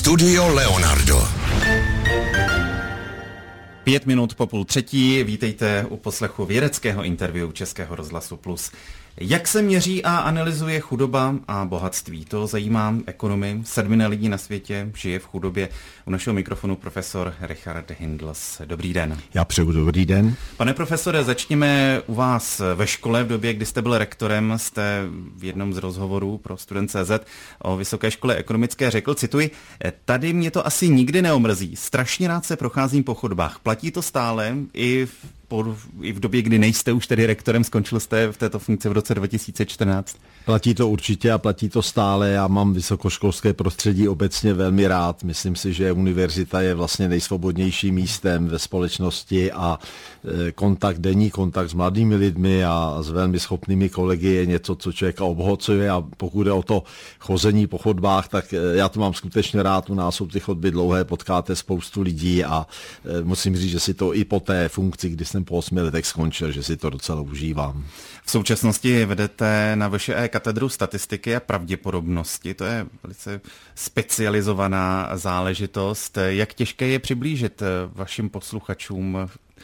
Studio Leonardo. 5 minut po 2:30, vítejte u poslechu vědeckého interview Českého rozhlasu Plus. Jak se měří a analyzuje chudoba a bohatství? To zajímá ekonomy. 7 lidí na světě žije v chudobě. U našeho mikrofonu profesor Richard Hindls. Dobrý den. Já přeju dobrý den. Pane profesore, začněme u vás ve škole. V době, kdy jste byl rektorem, jste v jednom z rozhovorů pro Student.cz o Vysoké škole ekonomické řekl, cituji, tady mě to asi nikdy neomrzí. Strašně rád se procházím po chodbách. Platí to stále i v době, kdy nejste už tedy rektorem, skončil jste v této funkci v roce 2014? Platí to určitě a platí to stále. Já mám vysokoškolské prostředí obecně velmi rád. Myslím si, že univerzita je vlastně nejsvobodnějším místem ve společnosti a denní kontakt s mladými lidmi a s velmi schopnými kolegy je něco, co člověka obohacuje, a pokud je o to chození po chodbách, tak já to mám skutečně rád. U nás jsou ty chodby dlouhé, potkáte spoustu lidí a musím říct, že si to i po té funkci, kdy jsem po 8 letech skončil, že si to docela užívám. V současnosti vedete na VŠE katedru statistiky a pravděpodobnosti. To je velice specializovaná záležitost. Jak těžké je přiblížit vašim posluchačům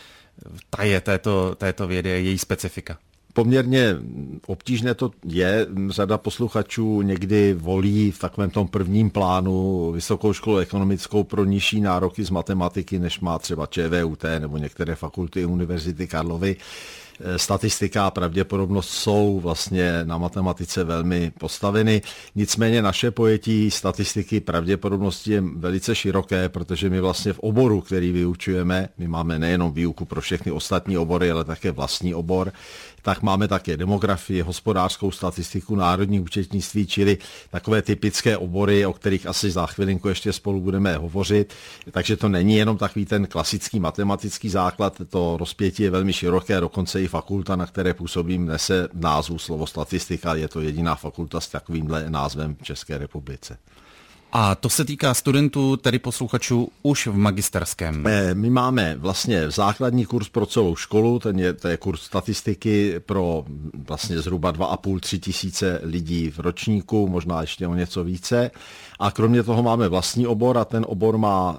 taje této vědy, její specifika? Poměrně obtížné to je. Řada posluchačů někdy volí v takovém tom prvním plánu Vysokou školu ekonomickou pro nižší nároky z matematiky, než má třeba ČVUT nebo některé fakulty Univerzity Karlovy. Statistika a pravděpodobnost jsou vlastně na matematice velmi postaveny. Nicméně naše pojetí statistiky pravděpodobnosti je velice široké, protože my vlastně v oboru, který vyučujeme, my máme nejenom výuku pro všechny ostatní obory, ale také vlastní obor, tak máme také demografii, hospodářskou statistiku, národní účetnictví, čili takové typické obory, o kterých asi za chvilinku ještě spolu budeme hovořit. Takže to není jenom takový ten klasický matematický základ, to rozpětí je velmi široké, dokonce i fakulta, na které působím, nese názvu slovo statistika, je to jediná fakulta s takovýmhle názvem v České republice. A to se týká studentů, tedy posluchačů, už v magisterském. My máme vlastně základní kurz pro celou školu, to je kurz statistiky pro vlastně zhruba 2,5–3 tisíce lidí v ročníku, možná ještě o něco více. A kromě toho máme vlastní obor a ten obor má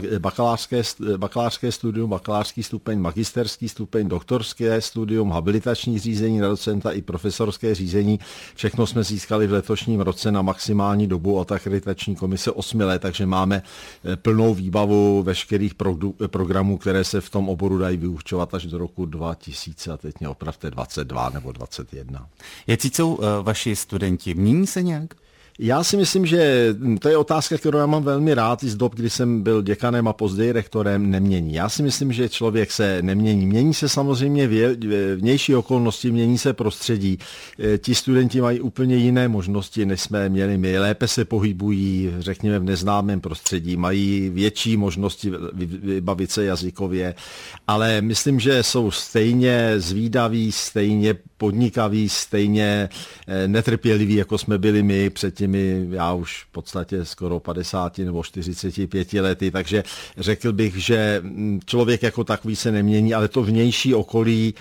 bakalářské studium, bakalářský stupeň, magisterský stupeň, doktorské studium, habilitační řízení na docenta i profesorské řízení. Všechno jsme získali v letošním roce na maximální dobu od akreditační komise 8 let, takže máme plnou výbavu veškerých programů, které se v tom oboru dají vyučovat až do roku 2000 a teď mě opravte 22 nebo 21. Jak jsou vaši studenti? Mění se nějak? Já si myslím, že to je otázka, kterou já mám velmi rád i z dob, kdy jsem byl děkanem a později rektorem, nemění. Já si myslím, že člověk se nemění. Mění se samozřejmě vnější okolnosti, mění se prostředí. Ti studenti mají úplně jiné možnosti, než jsme měli my. Lépe se pohybují, řekněme, v neznámém prostředí, mají větší možnosti vybavit se jazykově, ale myslím, že jsou stejně zvídaví, stejně podnikaví, stejně netrpěliví, jako jsme byli my předtím. Já už v podstatě skoro 50 nebo 45 lety, takže řekl bych, že člověk jako takový se nemění, ale to vnější okolí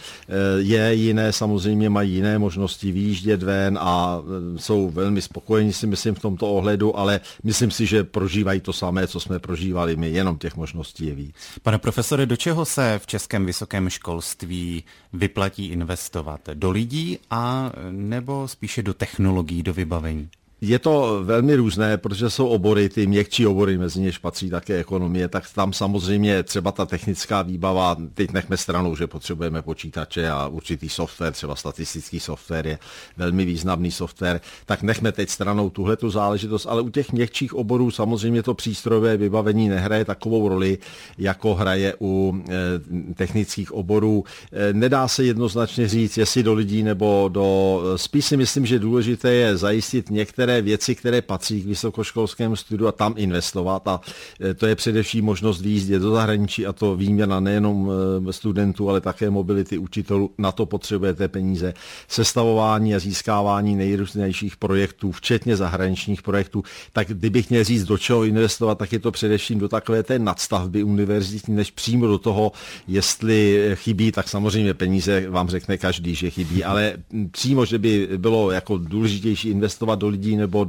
je jiné, samozřejmě mají jiné možnosti vyjíždět ven a jsou velmi spokojení, si myslím, v tomto ohledu, ale myslím si, že prožívají to samé, co jsme prožívali my, jenom těch možností je víc. Pane profesore, do čeho se v českém vysokém školství vyplatí investovat? Do lidí a nebo spíše do technologií, do vybavení? Je to velmi různé, protože jsou obory, ty měkčí obory, mezi něž patří také ekonomie, tak tam samozřejmě třeba ta technická výbava, teď nechme stranou, že potřebujeme počítače a určitý software, třeba statistický software je velmi významný software, tak nechme teď stranou tuhletu záležitost, ale u těch měkčích oborů samozřejmě to přístrojové vybavení nehraje takovou roli, jako hraje u technických oborů. Nedá se jednoznačně říct, jestli do lidí nebo spíš si myslím, že důležité je zajistit některé věci, které patří k vysokoškolskému studiu a tam investovat, a to je především možnost výjíždět do zahraničí, a to výměna nejenom studentů, ale také mobility učitelů. Na to potřebujete peníze. Sestavování a získávání nejrůznějších projektů, včetně zahraničních projektů. Tak kdybych měl říct, do čeho investovat, tak je to především do takové té nadstavby univerzitní, než přímo do toho, jestli chybí, tak samozřejmě peníze vám řekne každý, že chybí, ale přímo, že by bylo jako důležitější investovat do lidí nebo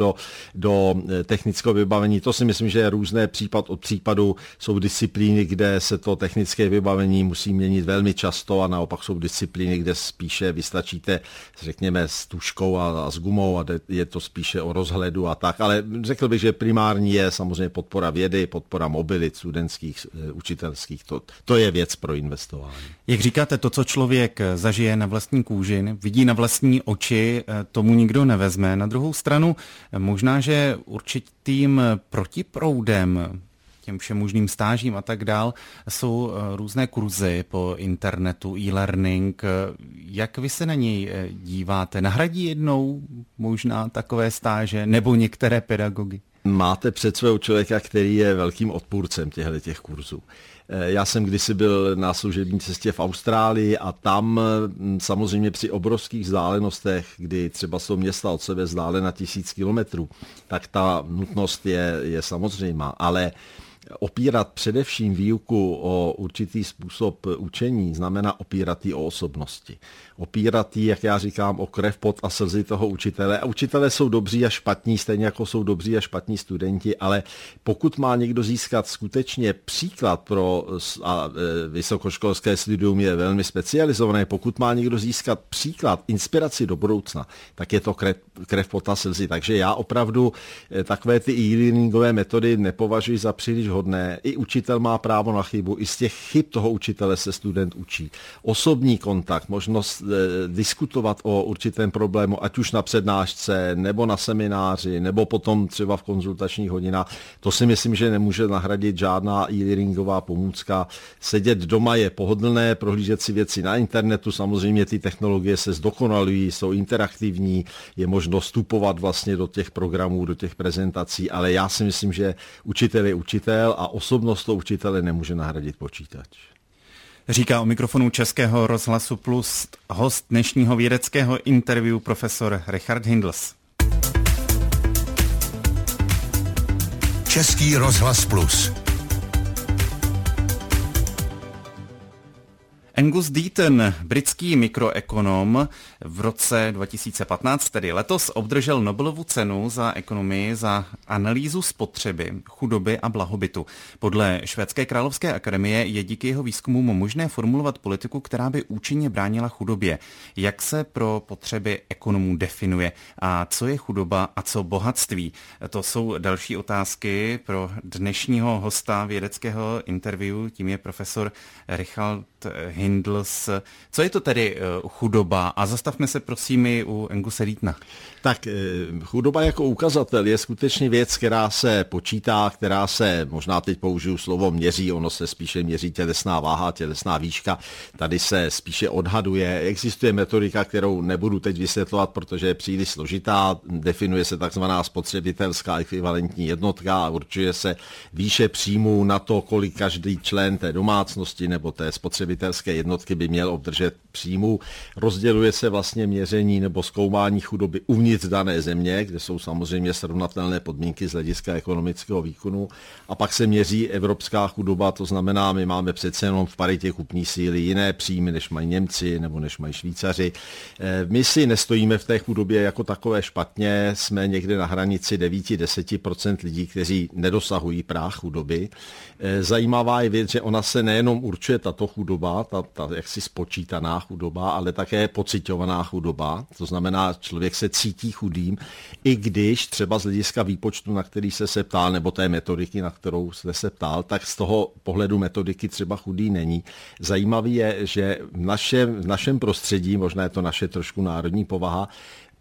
do technického vybavení. To si myslím, že je různé případ od případu. Jsou disciplíny, kde se to technické vybavení musí měnit velmi často a naopak jsou disciplíny, kde spíše vystačíte, řekněme, s tužkou a s gumou a je to spíše o rozhledu a tak. Ale řekl bych, že primární je samozřejmě podpora vědy, podpora mobilit studentských, učitelských. To je věc pro investování. Jak říkáte, to, co člověk zažije na vlastní kůži, vidí na vlastní oči, tomu nikdo nevezme. Na druhou stranu, možná, že určitým protiproudem těm všemožným stážím a tak dál jsou různé kurzy po internetu, e-learning. Jak vy se na něj díváte? Nahradí jednou možná takové stáže nebo některé pedagogy? Máte před svého člověka, který je velkým odpůrcem těch kurzů. Já jsem kdysi byl na služební cestě v Austrálii a tam samozřejmě při obrovských vzdálenostech, kdy třeba jsou města od sebe vzdálena 1000 kilometrů, tak ta nutnost je samozřejmá, ale opírat především výuku o určitý způsob učení znamená opírat ji o osobnosti. Opírat ji, jak já říkám, o krev, pot a slzy toho učitele. A učitelé jsou dobří a špatní, stejně jako jsou dobří a špatní studenti, ale pokud má někdo získat skutečně příklad a vysokoškolské studium je velmi specializované, pokud má někdo získat příklad, inspiraci do budoucna, tak je to krev, pot a slzy. Takže já opravdu takové ty e-learningové metody nepovažuji za příliš hodné. I učitel má právo na chybu, i z těch chyb toho učitele se student učí. Osobní kontakt, možnost diskutovat o určitém problému, ať už na přednášce, nebo na semináři, nebo potom třeba v konzultačních hodinách, to si myslím, že nemůže nahradit žádná e-learningová pomůcka. Sedět doma je pohodlné, prohlížet si věci na internetu, samozřejmě ty technologie se zdokonalují, jsou interaktivní, je možno vstupovat vlastně do těch programů, do těch prezentací, ale já si myslím, že učitel je učitel a osobnost toho učitele nemůže nahradit počítač. Říká o mikrofonu Českého rozhlasu Plus host dnešního vědeckého interview profesor Richard Hindls. Český rozhlas Plus. Angus Deaton, britský mikroekonom, v roce 2015, tedy letos, obdržel Nobelovu cenu za ekonomii za analýzu spotřeby, chudoby a blahobytu. Podle Švédské královské akademie je díky jeho výzkumům možné formulovat politiku, která by účinně bránila chudobě. Jak se pro potřeby ekonomů definuje a co je chudoba a co bohatství? To jsou další otázky pro dnešního hosta vědeckého interview, tím je profesor Richard Hindls. Co je to tedy chudoba? A zastavme se prosím i u Angusa Deatona. Tak chudoba jako ukazatel je skutečně věc, která se počítá, která se, možná teď použiju slovo měří, ono se spíše měří tělesná váha, tělesná výška, tady se spíše odhaduje. Existuje metodika, kterou nebudu teď vysvětlovat, protože je příliš složitá, definuje se takzvaná spotřebitelská ekvivalentní jednotka a určuje se výše příjmů na to, kolik každý člen té domácnosti nebo té spotřebitelské jednotky by měl obdržet příjmů. Rozděluje se vlastně měření nebo zkoumání chudoby uvnitř dané země, kde jsou samozřejmě srovnatelné podmínky z hlediska ekonomického výkonu. A pak se měří evropská chudoba, to znamená, my máme přece jenom v paritě kupní síly jiné příjmy, než mají Němci nebo než mají Švýcaři. My si nestojíme v té chudobě jako takové špatně, jsme někde na hranici 9-10% lidí, kteří nedosahují práh chudoby. Zajímavá je věc, že ona se nejenom určuje tato chudoba, ta jaksi spočítaná chudoba, ale také pociťovaná chudoba. To znamená, člověk se cítí chudým, i když třeba z hlediska výpočtu, na který se ptal, nebo té metodiky, na kterou jste se ptal, tak z toho pohledu metodiky třeba chudý není. Zajímavé je, že v našem prostředí, možná je to naše trošku národní povaha,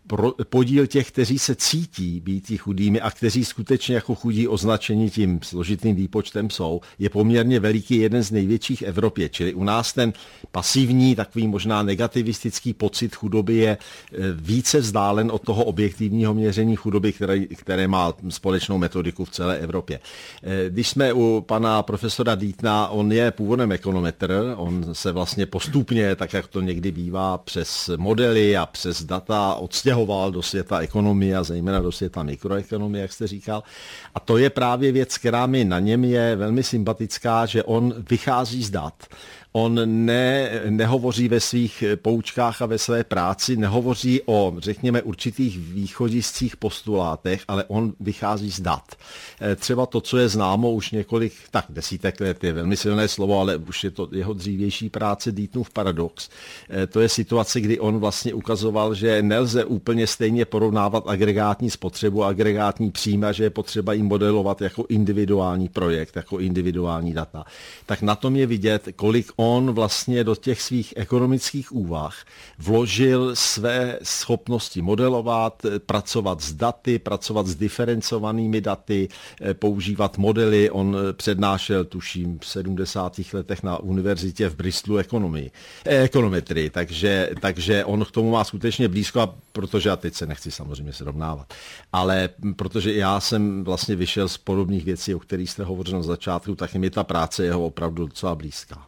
podíl těch, kteří se cítí být chudými a kteří skutečně jako chudí označení tím složitým výpočtem jsou, je poměrně veliký, jeden z největších v Evropě. Čili u nás ten pasivní, takový možná negativistický pocit chudoby je více vzdálen od toho objektivního měření chudoby, které má společnou metodiku v celé Evropě. Když jsme u pana profesora Deatona, on je původem ekonometr, on se vlastně postupně, tak jak to někdy bývá, přes modely a přes data odstěhoval do světa ekonomie a zejména do světa mikroekonomie, jak jste říkal. A to je právě věc, která mi na něm je velmi sympatická, že on vychází z dat. On nehovoří ve svých poučkách a ve své práci, nehovoří o, řekněme, určitých východiscích postulátech, ale on vychází z dat. Třeba to, co je známo už několik, tak desítek let, je velmi silné slovo, ale už je to jeho dřívější práce Deatonův paradox. To je situace, kdy on vlastně ukazoval, že nelze úplně stejně porovnávat agregátní spotřebu a agregátní příjmy, že je potřeba jim modelovat jako individuální projekt, jako individuální data. Tak na tom je vidět, kolik on vlastně do těch svých ekonomických úvah vložil své schopnosti modelovat, pracovat s daty, pracovat s diferencovanými daty, používat modely. On přednášel, tuším, v 70. letech na univerzitě v Bristolu ekonometrii, takže on k tomu má skutečně blízko, protože já teď se nechci samozřejmě srovnávat, ale protože já jsem vlastně vyšel z podobných věcí, o kterých jste hovořil na začátku, tak mi ta práce jeho opravdu docela blízká.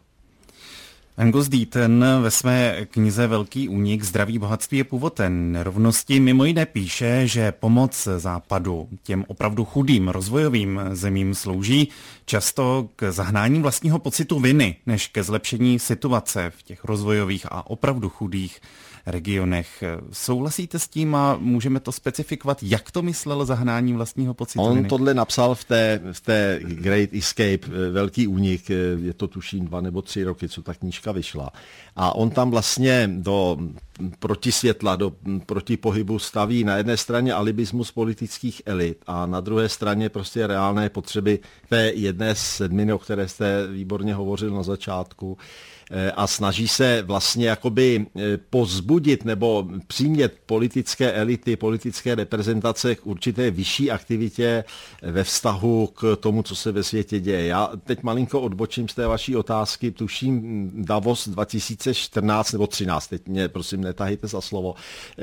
Angus Deaton ve své knize Velký únik, Zdraví, bohatství a původ nerovnosti mimo jiné píše, že pomoc Západu těm opravdu chudým rozvojovým zemím slouží často k zahnání vlastního pocitu viny, než ke zlepšení situace v těch rozvojových a opravdu chudých regionech. Souhlasíte s tím a můžeme to specifikovat, jak to myslel zahnání vlastního pocitu viny? On tohle napsal v té Great Escape, Velký únik, je to tuším 2 nebo 3 roky, co ta knížka vyšla. A on tam vlastně do protisvětla, do protipohybu staví na jedné straně alibismus politických elit a na druhé straně prostě reálné potřeby té jedné sedminy, o které jste výborně hovořil na začátku, a snaží se vlastně jakoby povzbudit nebo přimět politické elity, politické reprezentace k určité vyšší aktivitě ve vztahu k tomu, co se ve světě děje. Já teď malinko odbočím z té vaší otázky, tuším Davos 2014 nebo 13, teď mě prosím netahejte za slovo,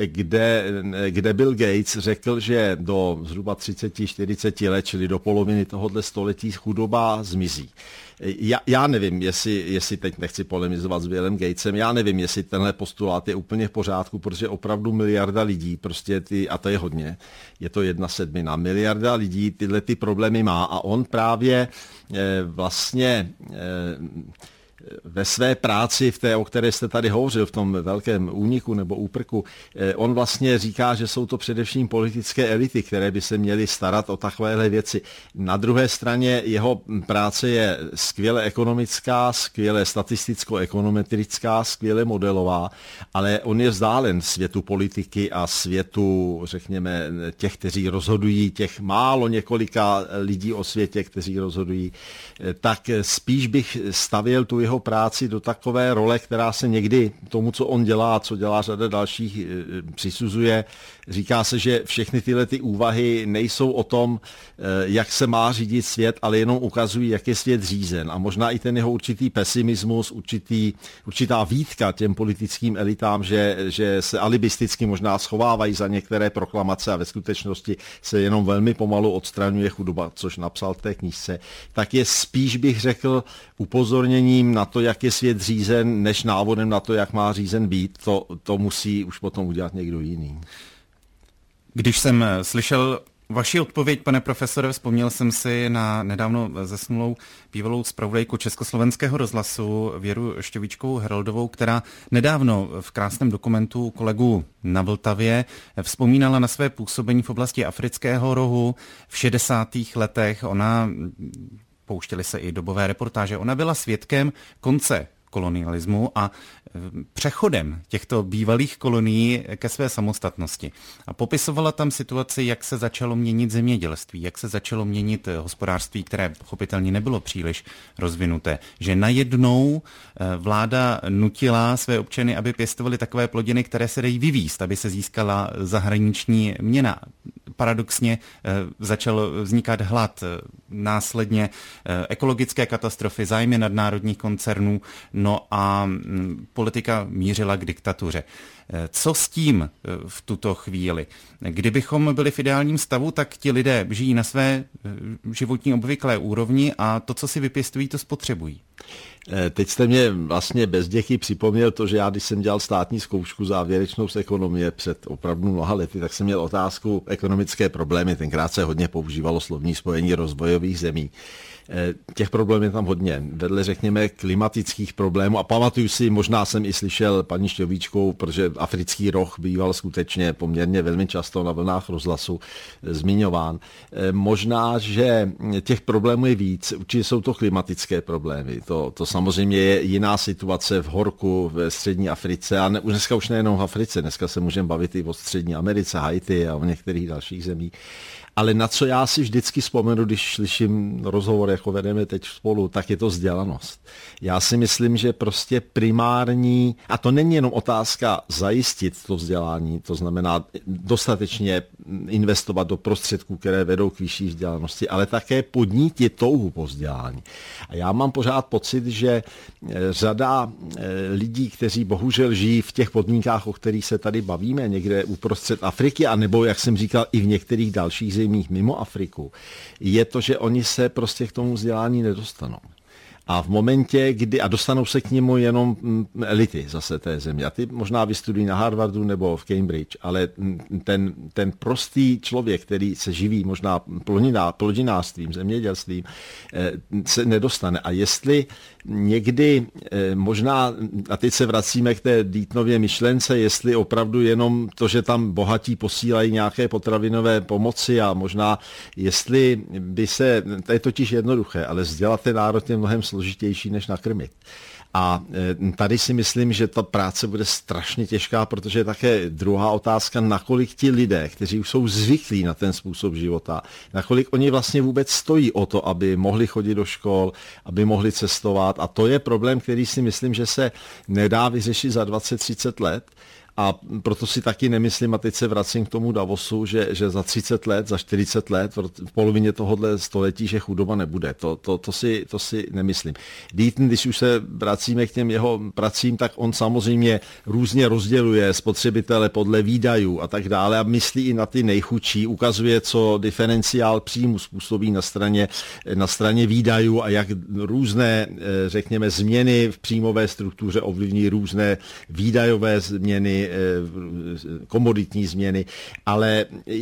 kde Bill Gates řekl, že do zhruba 30-40 let, čili do poloviny tohoto století, chudoba zmizí. Já nevím, jestli teď nechci polemizovat s Billem Gatesem, já nevím, jestli tenhle postulát je úplně v pořádku, protože opravdu miliarda lidí, prostě a to je hodně, je to 1/7, miliarda lidí tyhle ty problémy má a on právě vlastně ve své práci, o které jste tady hovořil, v tom velkém úniku nebo úprku, on vlastně říká, že jsou to především politické elity, které by se měly starat o takovéhle věci. Na druhé straně jeho práce je skvěle ekonomická, skvěle statisticko-ekonometrická, skvěle modelová, ale on je vzdálen světu politiky a světu, řekněme, těch, kteří rozhodují, těch málo několika lidí o světě, kteří rozhodují, tak spíš bych stavěl tu jeho práci do takové role, která se někdy tomu, co on dělá a co dělá řada dalších, přisuzuje. Říká se, že všechny tyhle ty úvahy nejsou o tom, jak se má řídit svět, ale jenom ukazují, jak je svět řízen. A možná i ten jeho určitý pesimismus, určitá výtka těm politickým elitám, že se alibisticky možná schovávají za některé proklamace a ve skutečnosti se jenom velmi pomalu odstraňuje chudoba, což napsal v té knížce, tak je spíš, bych řekl, upozorněním na to, jak je svět řízen, než návodem na to, jak má řízen být. To musí už potom udělat někdo jiný. Když jsem slyšel vaši odpověď, pane profesore, vzpomněl jsem si na nedávno zesnulou bývalou zpravodajku Československého rozhlasu Věru Šťovíčkovou Heroldovou, která nedávno v krásném dokumentu kolegů na Vltavě vzpomínala na své působení v oblasti Afrického rohu v 60. letech. Pouštěly se i dobové reportáže. Ona byla svědkem konce kolonialismu a přechodem těchto bývalých kolonií ke své samostatnosti. A popisovala tam situaci, jak se začalo měnit zemědělství, jak se začalo měnit hospodářství, které pochopitelně nebylo příliš rozvinuté. Že najednou vláda nutila své občany, aby pěstovali takové plodiny, které se dají vyvízt, aby se získala zahraniční měna. Paradoxně začal vznikat hlad, následně ekologické katastrofy, zájmy nadnárodních koncernů, no a politika mířila k diktatuře. Co s tím v tuto chvíli? Kdybychom byli v ideálním stavu, tak ti lidé žijí na své životní obvyklé úrovni a to, co si vypěstují, to spotřebují. Teď jste mě vlastně bez děchy připomněl to, že já, když jsem dělal státní zkoušku závěrečnou z ekonomie před opravdu mnoha lety, tak jsem měl otázku ekonomické problémy. Tenkrát se hodně používalo slovní spojení rozvojových zemí. Těch problémů je tam hodně. Vedle, řekněme, klimatických problémů. A pamatuju si, možná jsem i slyšel paní Šťovíčkou, protože africký roh býval skutečně poměrně velmi často na vlnách rozhlasu zmiňován. Možná, že těch problémů je víc. Určitě jsou to klimatické problémy. To samozřejmě je jiná situace v horku ve střední Africe. A dneska už nejenom v Africe. Dneska se můžeme bavit i o střední Americe, Haiti a o některých dalších zemích. Ale na co já si vždycky vzpomenu, když slyším rozhovor, jako vedeme teď spolu, tak je to vzdělanost. Já si myslím, že prostě primární, a to není jenom otázka zajistit to vzdělání, to znamená dostatečně investovat do prostředků, které vedou k vyšší vzdělanosti, ale také podnítit touhu po vzdělání. A já mám pořád pocit, že řada lidí, kteří bohužel žijí v těch podmínkách, o kterých se tady bavíme, někde uprostřed Afriky, anebo, jak jsem říkal, i v některých dalších zemích mimo Afriku, je to, že oni se prostě k tomu vzdělání nedostanou. A v momentě, kdy, a dostanou se k němu jenom elity zase té země. A ty možná vystudují na Harvardu nebo v Cambridge, ale ten prostý člověk, který se živí možná plodinářstvím, zemědělstvím, se nedostane. A jestli někdy možná, a teď se vracíme k té Deatonové myšlence, jestli opravdu jenom to, že tam bohatí posílají nějaké potravinové pomoci a možná jestli by se, to je totiž jednoduché, ale vzdělat ten národ je mnohem složitější, než nakrmit. A tady si myslím, že ta práce bude strašně těžká, protože je také druhá otázka, nakolik ti lidé, kteří už jsou zvyklí na ten způsob života, nakolik oni vlastně vůbec stojí o to, aby mohli chodit do škol, aby mohli cestovat. A to je problém, který si myslím, že se nedá vyřešit za 20-30 let. A proto si taky nemyslím, a teď se vracím k tomu Davosu, že za 30 let, za 40 let, v polovině tohohle století, že chudoba nebude. To si nemyslím. Deaton, když už se vracíme k těm jeho pracím, tak on samozřejmě různě rozděluje spotřebitele podle výdajů a tak dále a myslí i na ty nejchudší, ukazuje, co diferenciál příjmu způsobí na straně výdajů a jak různé, řekněme, změny v příjmové struktuře ovlivní různé výdajové změny, komoditní změny, ale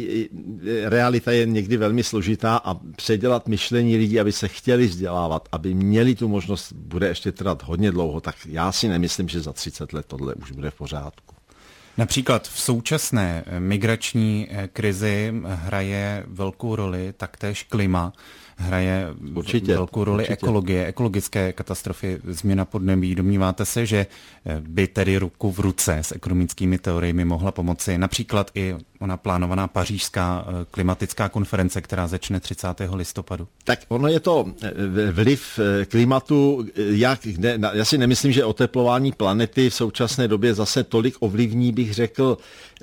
realita je někdy velmi složitá a předělat myšlení lidí, aby se chtěli vzdělávat, aby měli tu možnost, bude ještě trvat hodně dlouho, tak já si nemyslím, že za 30 let tohle už bude v pořádku. Například v současné migrační krizi hraje velkou roli taktéž klima, hraje velkou roli ekologie, ekologické katastrofy, změna podnebí. Domníváte se, že by tedy ruku v ruce s ekonomickými teoriemi mohla pomoci například i ona plánovaná pařížská klimatická konference, která začne 30. listopadu? Tak ono je to vliv klimatu, já si nemyslím, že oteplování planety v současné době zase tolik ovlivní, bych řekl,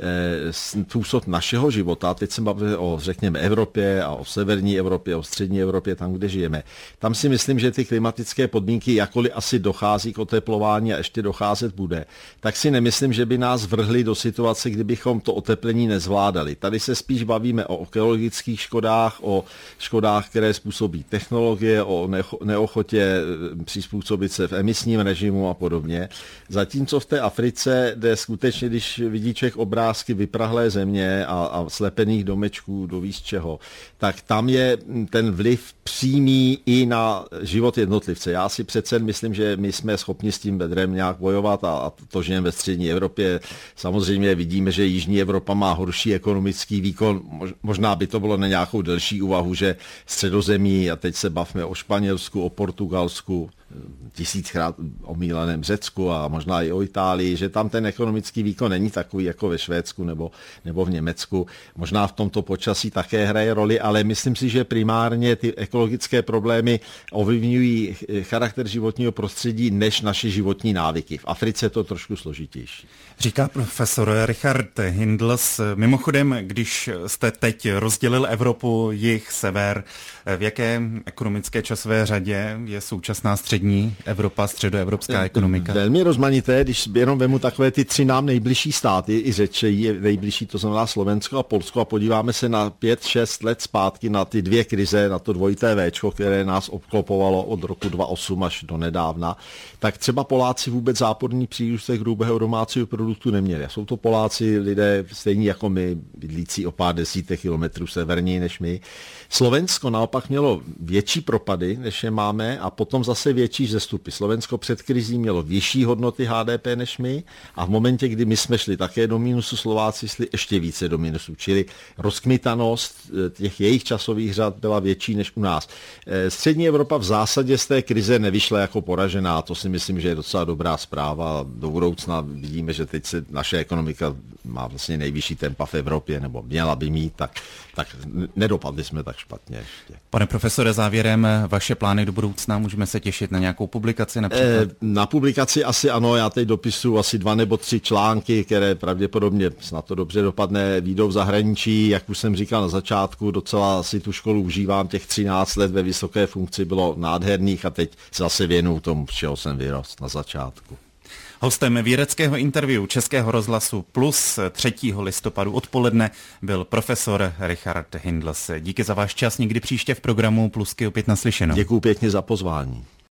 způsob našeho života. Teď se bavíme o, řekněme, Evropě a o severní Evropě, o střední Evropě, tam, kde žijeme. Tam si myslím, že ty klimatické podmínky, jakkoliv asi dochází k oteplování a ještě docházet bude, tak si nemyslím, že by nás vrhli do situace, kdybychom to oteplení nezvládali. Tady se spíš bavíme o ekologických škodách, o škodách, které způsobí technologie, o neochotě přizpůsobit se v emisním režimu a podobně. Zatímco v té Africe, kde skutečně, když vidí člověk obrázky vyprahlé země a slepených domečků, do víc čeho, tak tam je ten vliv přímý i na život jednotlivce. Já si přece myslím, že my jsme schopni s tím bedrem nějak bojovat a to žijeme ve střední Evropě. Samozřejmě vidíme, že jižní Evropa má horší ekonomický výkon. Možná by to bylo na nějakou delší úvahu, že středozemí, a teď se bavme o Španělsku, o Portugalsku, 1000krát omílaném Řecku a možná i o Itálii, že tam ten ekonomický výkon není takový jako ve Švédsku nebo v Německu. Možná v tomto počasí také hraje roli, ale myslím si, že primárně ty ekologické problémy ovlivňují charakter životního prostředí než naše životní návyky. V Africe je to trošku složitější. Říká profesor Richard Hindels. Mimochodem, když jste teď rozdělil Evropu, jih, sever, v jaké ekonomické časové řadě je současná střední střední Evropa, středoevropská ekonomika? Velmi rozmanité, když jenom vemu takové ty 3 nám nejbližší státy, i řečejí nejbližší, to znamená Slovensko a Polsko, a podíváme se na 5-6 let zpátky na ty 2 krize, na to dvojité Véčko, které nás obklopovalo od roku 2008 až do nedávna, tak třeba Poláci vůbec záporný přírůstek hrubého domácího produktu neměli. Jsou to Poláci, lidé stejní jako my, bydlící o pár desítek kilometrů severněji než my. Slovensko naopak mělo větší propady, než je máme, a potom zase větší vzestupy. Slovensko před krizí mělo vyšší hodnoty HDP než my a v momentě, kdy my jsme šli také do mínusu, Slováci šli ještě více do mínusu. Čili rozkmitanost těch jejich časových řad byla větší než u nás. Střední Evropa v zásadě z té krize nevyšla jako poražená. To si myslím, že je docela dobrá zpráva. Do budoucna vidíme, že teď se naše ekonomika má vlastně nejvyšší tempa v Evropě, nebo měla by mít, tak nedopadli jsme tak špatně ještě. Pane profesore, závěrem vaše plány do budoucna, můžeme se těšit na nějakou publikaci například? Na publikaci asi ano, já teď dopisuju asi 2 nebo 3 články, které pravděpodobně, snad to dobře dopadne, výjdou v zahraničí. Jak už jsem říkal na začátku, docela si tu školu užívám, těch 13 let ve vysoké funkci bylo nádherných a teď zase věnuju tomu, z čeho jsem vyrost na začátku. Hostem vědeckého interview Českého rozhlasu Plus 3. listopadu odpoledne byl profesor Richard Hindls. Díky za váš čas, někdy příště v programu Plusky opět naslyšenou. Děkuju pěkně za pozvání.